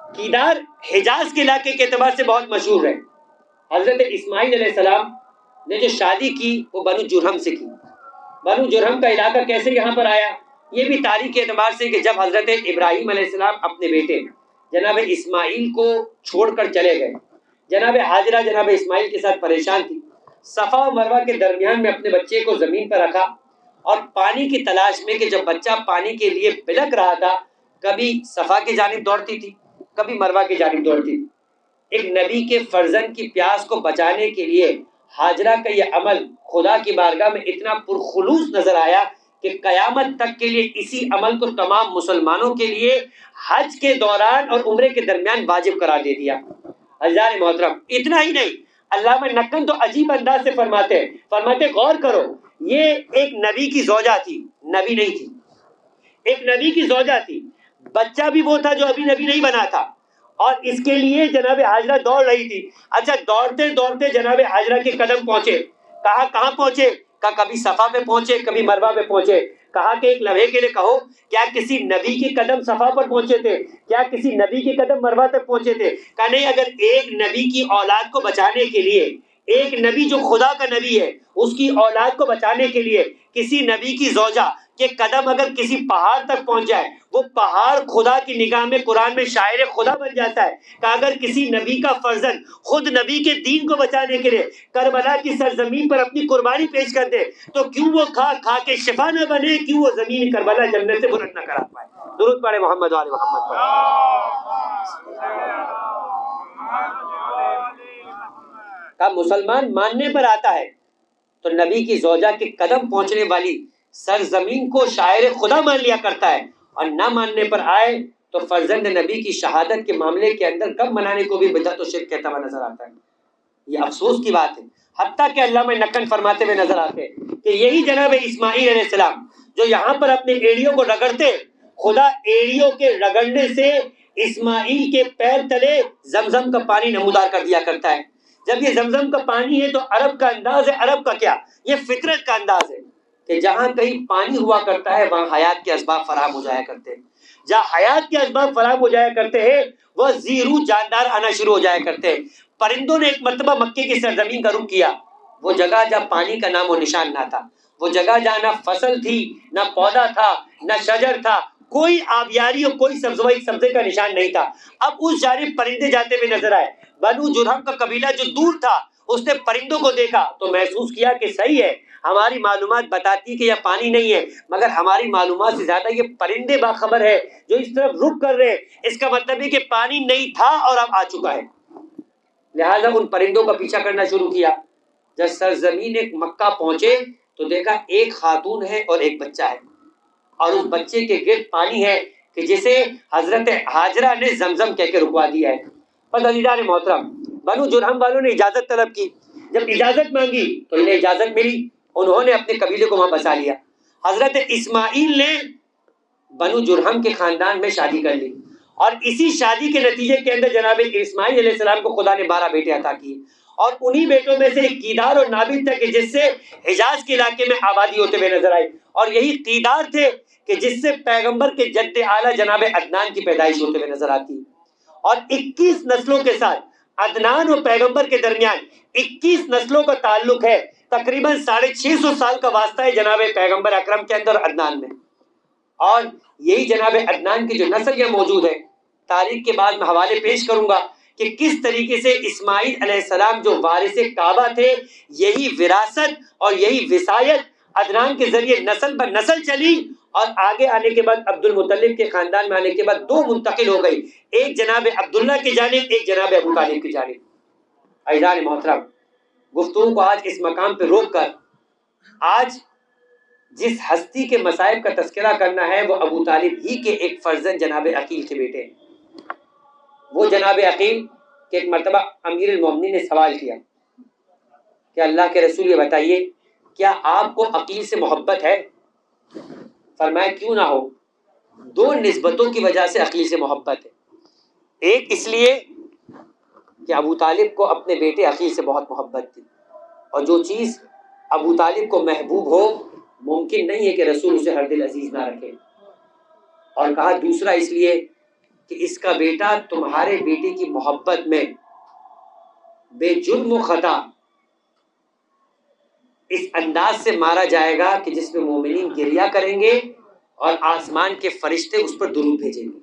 کیدار حجاز کے علاقے کے اعتبار سے بہت مشہور ہے. حضرت اسماعیل علیہ السلام نے جو شادی کی وہ بنو جرہم سے کی. بنو جرہم کا علاقہ کیسے یہاں پر آیا؟ یہ بھی تاریخ کے اعتبار سے کہ جب حضرت ابراہیم علیہ السلام اپنے بیٹے جناب اسماعیل کو چھوڑ کر چلے گئے، جناب ہاجرہ جناب اسماعیل کے ساتھ پریشان تھی، صفا و مروہ کے درمیان میں اپنے بچے کو زمین پر رکھا اور پانی کی تلاش میں کہ جب بچہ پانی کے لیے بلک رہا تھا، کبھی صفا کی جانب دوڑتی تھی، کبھی مروہ کی جانب دوڑتی تھی. ایک نبی کے فرزند کی پیاس کو بچانے کے لیے ہاجرہ کا یہ عمل خدا کی بارگاہ میں اتنا پرخلوص نظر آیا کہ قیامت تک کے لیے اسی عمل کو تمام مسلمانوں کے لیے حج کے دوران اور عمرے کے درمیان واجب قرار دے دیا. حضرات محترم، اتنا ہی نہیں، علامہ نقن تو عجیب انداز سے فرماتے غور کرو، یہ ایک نبی کی زوجہ تھی، نبی نہیں تھی، ایک نبی کی زوجہ تھی، بچہ بھی وہ تھا جو ابھی نبی نہیں بنا تھا، اور اس کے لیے جناب حاجرہ دوڑ رہی تھی. اچھا، دوڑتے دوڑتے جناب حاجرہ کے قدم پہنچے. کہاں پہنچے؟ کبھی صفا پہ پہنچے، کبھی مروہ پہ پہنچے. کہا کہ ایک لمحے کے لیے کہو، کیا کسی نبی کے قدم صفا پر پہنچے تھے؟ کیا کسی نبی کے قدم مروہ تک پہنچے تھے؟ کہا نہیں، اگر ایک نبی کی اولاد کو بچانے کے لیے، ایک نبی جو خدا کا نبی ہے اس کی اولاد کو بچانے کے لیے کسی نبی کی زوجہ کے قدم اگر کسی پہاڑ تک پہنچ جائے، وہ پہاڑ خدا کی نگاہ میں قرآن میں شاعر خدا بن جاتا ہے. کہ اگر کسی نبی کا فرزند خود نبی کے دین کو بچانے کے لیے کربلا کی سرزمین پر اپنی قربانی پیش کر دے تو کیوں وہ کھا کے شفا نہ بنے، کیوں وہ زمین کربلا جنت سے بلند نہ کرا پائے. درود پڑھے محمد وآل محمد پر. کا مسلمان ماننے پر آتا ہے تو نبی کی زوجہ کے قدم پہنچنے والی سرزمین کو شاعر خدا مان لیا کرتا ہے، اور نہ ماننے پر آئے تو فرزند نبی کی شہادت کے معاملے کے اندر کب منانے کو بھی بدعت و شرک کہتا ہوا نظر آتا ہے. یہ افسوس کی بات ہے. حتیٰ کہ علامہ نقن فرماتے ہوئے نظر آتے ہیں کہ یہی جناب اسماعیل علیہ السلام جو یہاں پر اپنے ایڑیوں کو رگڑتے، خدا ایڑیوں کے رگڑنے سے اسماعیل کے پیر تلے زمزم کا پانی نمودار کر دیا کرتا ہے. جب یہ زمزم کا پانی ہے تو عرب کا انداز ہے، عرب کا کیا، یہ فطرت کا انداز ہے کہ جہاں کہیں پانی ہوا کرتا ہے وہاں حیات کے اسباب فراہم ہو جایا کرتے ہیں. جہاں حیات کے اسباب فراہم ہو جایا کرتے ہیں وہ زیرو جاندار آنا شروع ہو جایا کرتے ہیں. پرندوں نے ایک مرتبہ مکے کی سرزمین کا رخ کیا، وہ جگہ جہاں پانی کا نام و نشان نہ تھا، وہ جگہ جہاں نہ فصل تھی، نہ پودا تھا، نہ شجر تھا، کوئی آبیاری اور کوئی سبزے کا نشان نہیں تھا. اب اس جانب پرندے جاتے ہوئے نظر آئے. بنو جرہم کا قبیلہ جو دور تھا اس نے پرندوں کو دیکھا تو محسوس کیا کہ صحیح ہے، ہماری معلومات بتاتی کہ یہ پانی نہیں ہے، مگر ہماری معلومات سے زیادہ یہ پرندے باخبر ہے جو اس طرف رخ کر رہے ہیں. اس کا مطلب ہے کہ پانی نہیں تھا اور اب آ چکا ہے. لہٰذا ان پرندوں کا پیچھا کرنا شروع کیا. جب سرزمین مکہ پہنچے تو دیکھا ایک خاتون ہے اور ایک بچہ ہے، اور اس بچے کے گرد پانی ہے کہ جسے حضرت ہاجرہ نے زمزم کہہ کے رکوا دیا ہے. عزیزان محترم، بنو جرہم والوں نے اجازت طلب کی. جب اجازت مانگی تو انہیں اجازت ملی، انہوں نے اپنے قبیلے کو وہاں بسا لیا. حضرت اسماعیل نے بنو جرہم کے خاندان میں شادی کر لی، اور اسی شادی کے نتیجے کے اندر جناب اسماعیل علیہ السلام کو خدا نے 12 بیٹے عطا کیے، اور انہی بیٹوں میں سے ایک قیدار اور نابل تھا کہ جس سے حجاز کے علاقے میں آبادی ہوتے ہوئے نظر آئی، اور یہی قیدار تھے کہ جس سے پیغمبر کے جد اعلیٰ جناب عدنان کی پیدائش ہوتے ہوئے نظر آتی. اور 21 نسلوں کے ساتھ عدنان اور پیغمبر کے درمیان 21 نسلوں کا تعلق ہے. تقریباً 650 سال کا واسطہ ہے جناب پیغمبر اکرم کے اندر عدنان میں. اور یہی جناب عدنان کی جو نسل یہ موجود ہے، تاریخ کے بعد میں حوالے پیش کروں گا کہ کس طریقے سے اسماعیل علیہ السلام جو وارث کعبہ تھے، یہی وراثت اور یہی وصایت عدنان کے ذریعے نسل بر نسل چلی، اور آگے آنے کے بعد عبد المطلب کے خاندان میں آنے کے بعد 2 منتقل ہو گئی، ایک جناب عبداللہ کی جانب، ایک جناب ابو طالب کی جانب. عزیزان محترم، گفتگو کو آج اس مقام پہ روک کر آج جس ہستی کے مصائب کا تذکرہ کرنا ہے وہ ابو طالب ہی کے ایک فرزند جناب عقیل کے بیٹے ہیں. وہ جناب عقیل کہ ایک مرتبہ امیر المومنین نے سوال کیا کہ اللہ کے رسول یہ بتائیے کیا آپ کو عقیل سے محبت ہے؟ فرمایا کیوں نہ ہو. 2 نسبتوں کی وجہ سے عقیل سے محبت ہے. ایک اس لیے کہ ابو طالب کو اپنے بیٹے عقیل سے بہت محبت تھی، اور جو چیز ابو طالب کو محبوب ہو ممکن نہیں ہے کہ رسول اسے ہر دل عزیز نہ رکھے. اور کہا دوسرا اس لیے کہ اس کا بیٹا تمہارے بیٹے کی محبت میں بے جرم و خطا اس انداز سے مارا جائے گا کہ جس میں مومنین گریہ کریں گے اور آسمان کے فرشتے اس پر درود بھیجیں گے۔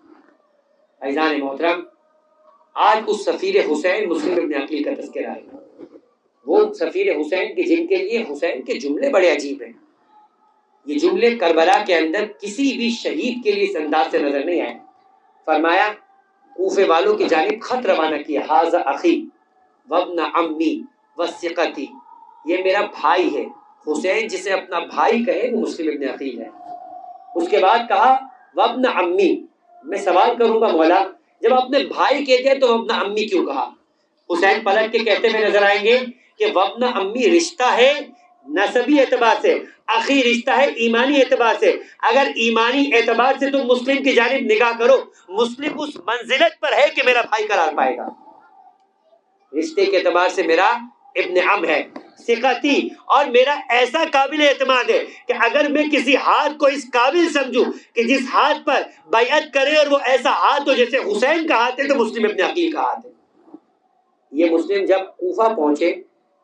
عزیزان محترم، آج اس سفیر حسین مسلم ابن عقیل کا تذکرہ ہے، وہ سفیر حسین کے جن کے لیے حسین کے جملے بڑے عجیب ہیں۔ یہ جملے کربلا کے اندر کسی بھی شہید کے لیے اس انداز سے نظر نہیں آئے۔ فرمایا کوفے والوں کی جانب خط روانہ کیا، ھذا اخی وابن عمی وثقتی، یہ میرا بھائی ہے۔ حسین جسے اپنا بھائی کہے وہ مسلم ابن عقیل ہے۔ اس کے بعد کہا وابن عمی، میں سوال کروں گا مولا جب اپنے بھائی کہتے ہیں تو وابن عمی کیوں کہا؟ حسین پلٹ کے کہتے ہوئے نظر آئیں گے کہ وابن عمی رشتہ ہے نسبی اعتبار سے، اخی رشتہ ہے ایمانی اعتبار سے۔ اگر ایمانی اعتبار سے تم مسلم کی جانب نگاہ کرو، مسلم اس منزلت پر ہے کہ میرا بھائی قرار پائے گا، رشتے کے اعتبار سے میرا ابن عم ہے، ثقتی، اور میرا ایسا قابل اعتماد ہے کہ اگر میں کسی ہاتھ کو اس قابل سمجھوں کہ جس ہاتھ پر بیعت کرے اور وہ ایسا ہاتھ ہو جیسے حسین کا ہاتھ ہے تو مسلم ابن عقیل کا ہاتھ ہے۔ یہ مسلم جب کوفہ پہنچے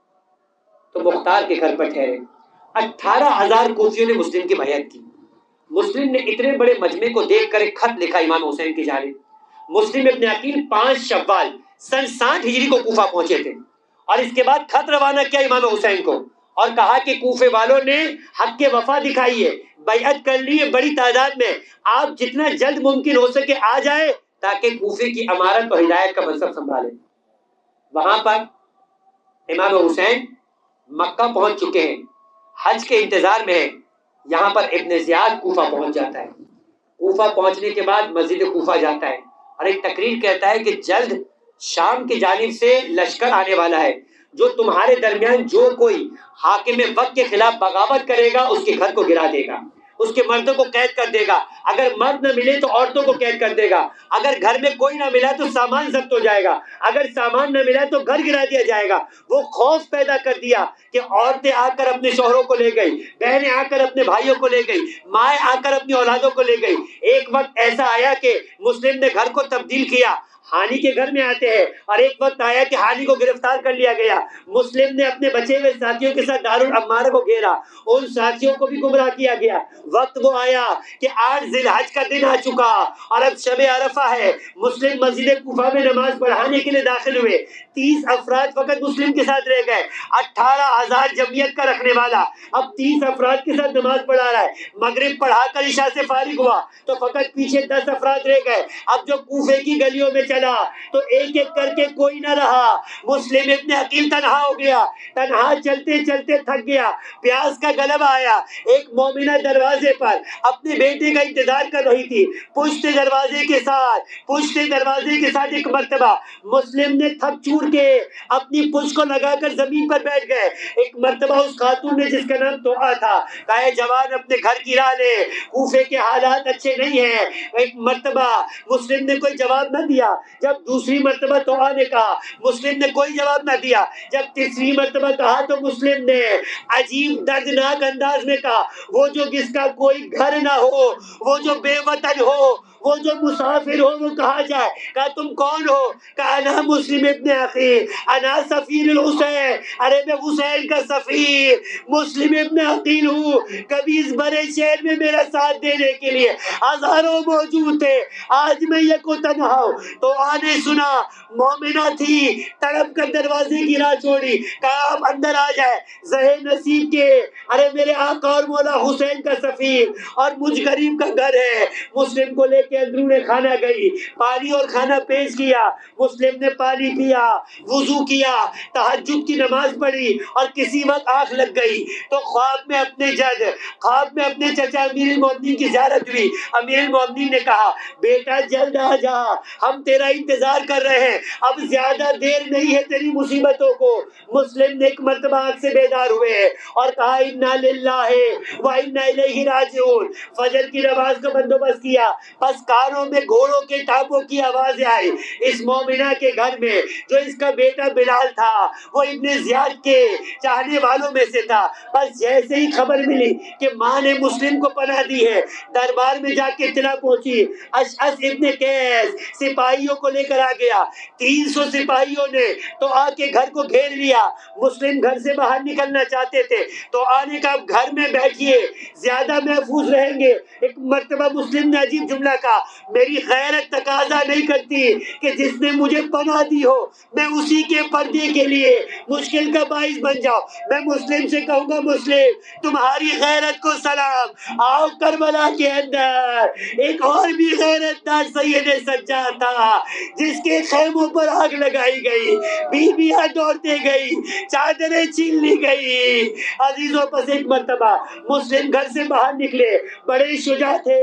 تو مختار کے گھر پر ٹھہرے۔ 18,000 کوفیوں نے مسلم کی بیعت کی۔ مسلم نے اتنے بڑے مجمع کو دیکھ کر ایک خط لکھا امام حسین کی جانب۔ مسلم ابن عقیل 5 شوال سن 60 ہجری کو کوفہ پہنچے تھے، اور اس کے بعد خط روانہ کیا امام حسین کو اور کہا کہ کوفے والوں نے حق کے وفا دکھائی ہے، بیعت کر لی ہے بڑی تعداد میں، آپ جتنا جلد ممکن ہو سکے آ جائے تاکہ کوفے کی امارت اور ہدایت کا منصب سنبھالیں۔ وہاں پر امام حسین مکہ پہنچ چکے ہیں، حج کے انتظار میں ہیں۔ یہاں پر ابن زیاد کوفہ پہنچ جاتا ہے۔ کوفہ پہنچنے کے بعد مسجد کوفہ جاتا ہے اور ایک تقریر کہتا ہے کہ جلد شام کی جانب سے لشکر آنے والا ہے، جو تمہارے درمیان جو کوئی حاکم وقت کے خلاف بغاوت کرے گا اس کے گھر کو گرا دے گا، اس کے مردوں کو قید کر دے گا، اگر مرد نہ ملے تو عورتوں کو قید کر دے گا، اگر گھر میں کوئی نہ ملا تو سامان ضبط ہو جائے گا، اگر سامان نہ ملا تو گھر گرا دیا جائے گا۔ وہ خوف پیدا کر دیا کہ عورتیں آ کر اپنے شوہروں کو لے گئی، بہنیں آ کر اپنے بھائیوں کو لے گئی، مائیں آ کر اپنی اولادوں کو لے گئی۔ ایک وقت ایسا آیا کہ مسلم نے گھر کو تبدیل کیا، ہانی کے گھر میں آتے ہیں، اور ایک وقت آیا کہ ہانی کو گرفتار کر لیا گیا۔ مسلم نے اپنے بچے ہوئے ساتھیوں کے ساتھ دارالعمارہ کو گھیرا، ان ساتھیوں کو بھی گمراہ کیا گیا۔ وقت وہ آیا کہ 8 ذی الحج کا دن آ چکا اور اب شب عرفہ ہے۔ مسلم مسجد کوفہ میں نماز پڑھانے کے لیے داخل ہوئے، 30 افراد فقط مسلم کے ساتھ رہ گئے۔ 18,000 جمعیت کا رکھنے والا اب 30 افراد کے ساتھ نماز پڑھا رہا ہے۔ مغرب پڑھا کر عشاء سے فارغ ہوا تو فقط پیچھے 10 افراد رہ گئے۔ اب جو کوفے کی گلیوں میں چلا تو ایک ایک کر کے کوئی نہ رہا، مسلم ابن عقیل تنہا ہو گیا، تنہا چلتے چلتے تھک گیا، پیاس کا غلبہ آیا۔ ایک مومنہ دروازے پر اپنے بیٹے کا انتظار کر رہی تھی، پشت دروازے کے ساتھ ایک مرتبہ مسلم نے تھک چور کے اپنی پشت کو لگا کر زمین پر بیٹھ گئے۔ ایک مرتبہ اس خاتون نے جس کا نام توحا تھا کہا جوان اپنے گھر کی راہ لے، کوفے کے حالات اچھے نہیں ہیں۔ ایک مرتبہ مسلم نے کوئی جواب نہ دیا، جب دوسری مرتبہ توحا نے کہا مسلم نے کوئی جواب نہ دیا، جب تیسری مرتبہ کہا تو مسلم نے عجیب دردناک انداز میں کہا وہ جو جس کا کوئی گھر نہ ہو، وہ جو بے وطن ہو، وہ جو مسافر ہو، وہ کہا جائے۔ کہا تم کون ہو؟ کہا انا مسلم ابن عقیل، انا سفیر الحسین، ارے میں حسین کا سفیر مسلم ابن عقیل ہوں۔ کبھی اس بڑے شہر میں میرا ساتھ دینے کے لیے ہزاروں موجود تھے، آج میں یک و تنہا ہوں۔ تو آنے سنا مومنہ تھی، تڑپ کر دروازے کی راہ چھوڑی، کہا آپ اندر آ جائے، زہے نصیب کے ارے میرے آقا اور مولا حسین کا سفیر اور مجھ غریب کا گھر ہے۔ مسلم کو لے کے اندرون خانہ گئی، پانی اور کھانا پیش کیا، مسلم نے پانی پیا، وضو کیا، تہجد کی نماز پڑھی، اور کسی وقت آنکھ لگ گئی تو خواب میں اپنے چچا امیر المومنین کی زیارت ہوئی۔ امیر المومنین نے کہا بیٹا جلد آ جا، ہم تیرا انتظار کر رہے ہیں، اب زیادہ دیر نہیں ہے تیری مصیبتوں کو۔ مسلم نے ایک مرتبہ آنکھ سے بیدار ہوئے اور کہا انا للہ و انا الیہ راجعون۔ فجر کی نماز کا بندوبست کیا، پس بس کانوں میں گھوڑوں کے ٹانپوں کی آوازیں آئی اس مومنہ کے گھر میں جو اس کا بیٹا بلال تھا وہ ابن زیاد کے چاہنے والوں میں سے تھا. بس جیسے ہی خبر ملی کہ ماں نے مسلم کو پناہ دی ہے دربار میں جا کے اطلاع پہنچی. اشعث ابن قیس سپاہیوں کو لے کر آ گیا. 300 سپاہیوں نے تو آ کے گھر کو گھیر لیا. مسلم گھر سے باہر نکلنا چاہتے تھے تو آنے کا گھر میں بیٹھیے زیادہ محفوظ رہیں گے. ایک مرتبہ مسلم نے عجیب جملہ کہا میری غیرت تقاضا نہیں کرتی کہ جس نے مجھے پناہ دی ہو میں اسی کے پردے کے لیے مشکل کا باعث بن جاؤ. میں مسلم سے کہوں گا مسلم تمہاری غیرت کو سلام. آؤ کربلا کے اندر ایک اور بھی غیرت دار سید سجاد تھا جس کے خیموں پر آگ لگائی گئی بیویاں دوڑتے گئی چادریں چھین لی گئی. عزیزوں پس ایک مرتبہ مسلم گھر سے باہر نکلے بڑے شجاع تھے.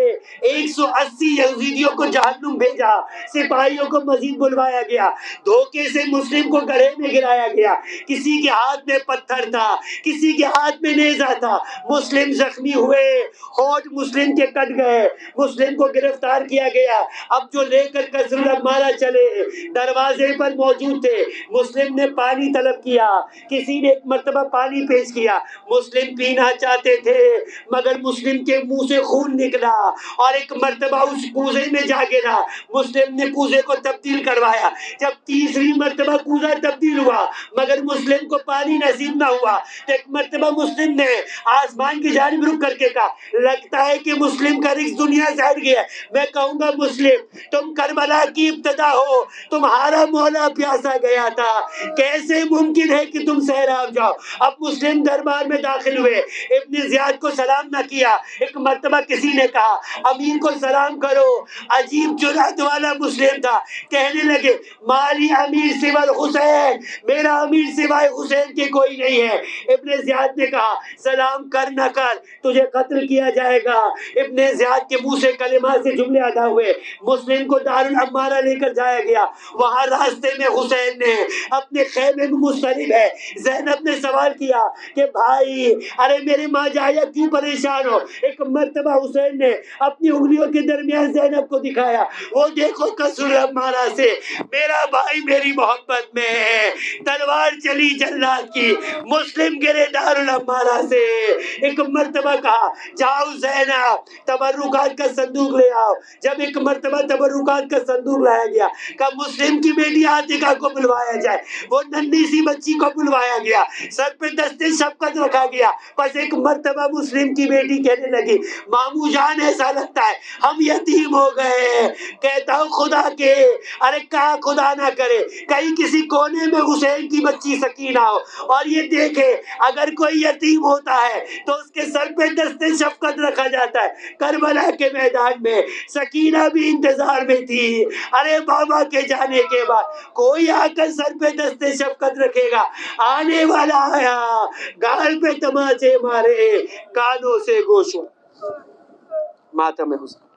180 یزیدیوں کو جہنم بھیجا. سپاہیوں کو مزید بلوایا گیا. دھوکے سے مسلم کو گڑھے میں گرایا گیا. کسی کے ہاتھ میں پتھر تھا کسی کے ہاتھ میں نیزہ تھا. مسلم زخمی ہوئے ہونٹ مسلم کے کٹ گئے. مسلم کو گرفتار کیا گیا. اب جو لے کر کثر مارا چلے دروازے پر موجود تھے. مسلم نے پانی طلب کیا. کسی نے ایک مرتبہ پانی پیش کیا. مسلم پینا چاہتے تھے مگر مسلم کے منہ سے خون نکلا اور ایک مرتبہ اس کوزے میں جا گرا. مسلم نے کوزے کو تبدیل کروایا. جب تیسری مرتبہ کوزہ تبدیل ہوا مگر مسلم کو پانی نصیب نہ ہوا تو ایک مرتبہ مسلم نے آسمان کی جانب رخ کر کے کہا لگتا ہے کہ مسلم کا رزق دنیا سے ہٹ گیا. میں کہوں گا مسلم تم کربلا کی ابتدا ہو تمہارا مولا پیاسا گیا تھا کیسے ممکن ہے کہ تم سیراب جاؤ. اب مسلم دربار میں داخل ہوئے. ابن زیاد کو سلام نہ کیا. ایک مرتبہ کسی نے کہا امیر کو سلام کرو. عجیب جرأت والا مسلم تھا. کہنے لگے مالی امیر سوائے حسین میرا امیر سوائے حسین کے کوئی نہیں ہے. ابن زیاد نے کہا سلام کر نہ کر تجھے قتل کیا جائے گا. ابن زیاد کے منہ سے کلمات سے جملے ادا ہوئے. مسلم کو دار العمارہ لے کر جایا گیا. وہاں راستے میں حسین نے اپنے خیمے میں مضطرب ہے. زینب نے سوال کیا کہ بھائی ارے میرے ماں جایا کیوں پریشان ہو. ایک مرتبہ حسین نے اپنی انگلیوں کے درمیان زینب کو دکھایا وہ دیکھو کسر العمارہ سے میرا بھائی میری محبت میں ہے. تلوار چلی جلاد کی مسلم گرے دار العمارہ سے. ایک مرتبہ کہا جاؤ زینب تبرکات کا صندوق لے آؤ. جب ایک مرتبہ تبرکات کا صندوق لایا گیا کہ مسلم کی بیٹی عاتقہ کو بلوایا جائے. وہ ننھی سی بچی کو بلوایا گیا. سر پہ دستے شفقت رکھا گیا. بس ایک مرتبہ مسلم کی بیٹی کہنے لگی ماموں جان ایسا لگتا ہے ہم یتیم ہو گئے. کہتا ہوں خدا کے ارے کہا خدا نہ کرے کہیں کسی کونے میں حسین کی بچی سکینہ ہو اور یہ دیکھے اگر کوئی یتیم ہوتا ہے تو اس کے سر پہ دستے شفقت رکھا جاتا ہے. کربلا کے میدان میں سکینہ بھی انتظار میں تھی. ارے بابا کے جانے کے بعد کوئی آ کر سر پہ دستے شفقت رکھے گا. آنے والا آیا گال پہ تماچے مارے کانوں سے گوشوں ماتم حسین.